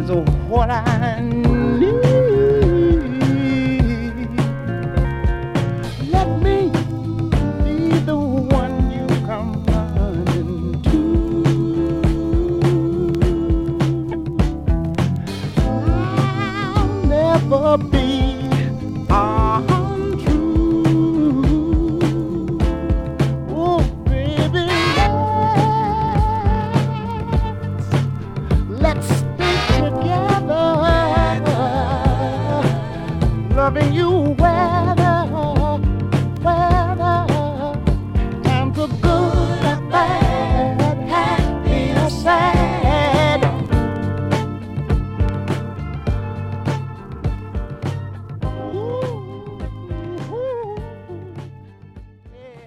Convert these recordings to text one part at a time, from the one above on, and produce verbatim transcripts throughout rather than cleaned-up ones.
is what I need. Let me be the one you come running to. I'll never be untrue. Oh, baby, let's stay together, loving you weather, weather, times are good and bad, happy or sad. Ooh, ooh, yeah.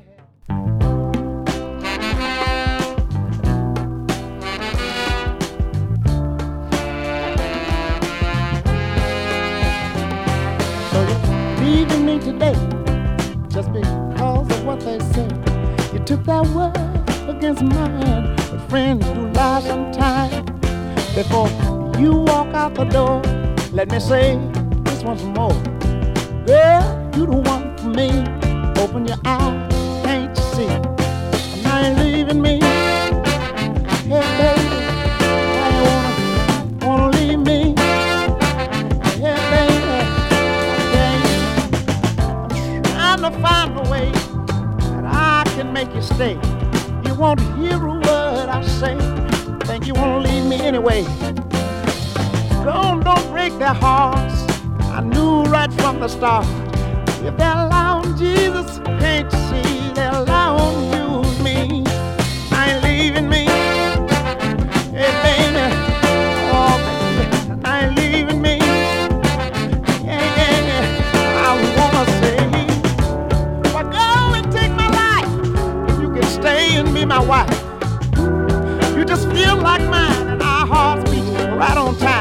So you're leaving me today just because of what they say. You took that word against mine, but friends do lie sometimes. Before you walk out the door, let me say this once more. Girl, you the one for me. Open your eyes, can't you see? Now you're leaving me. Hey, baby, why you wanna, wanna leave me? Yeah, baby, okay. I'm trying to find a way that I can make you stay. You won't hear a word I say. Think you wanna leave me anyway. Don't, don't break their hearts. I knew right from the start. If they're allowing Jesus, can't you see they're allowing you and me? I ain't leaving me. Hey, baby, oh, baby, I ain't leaving me. Yeah, yeah, yeah. I wanna say, well, go and take my life. You can stay and be my wife. You just feel like mine, and our hearts beat right on time.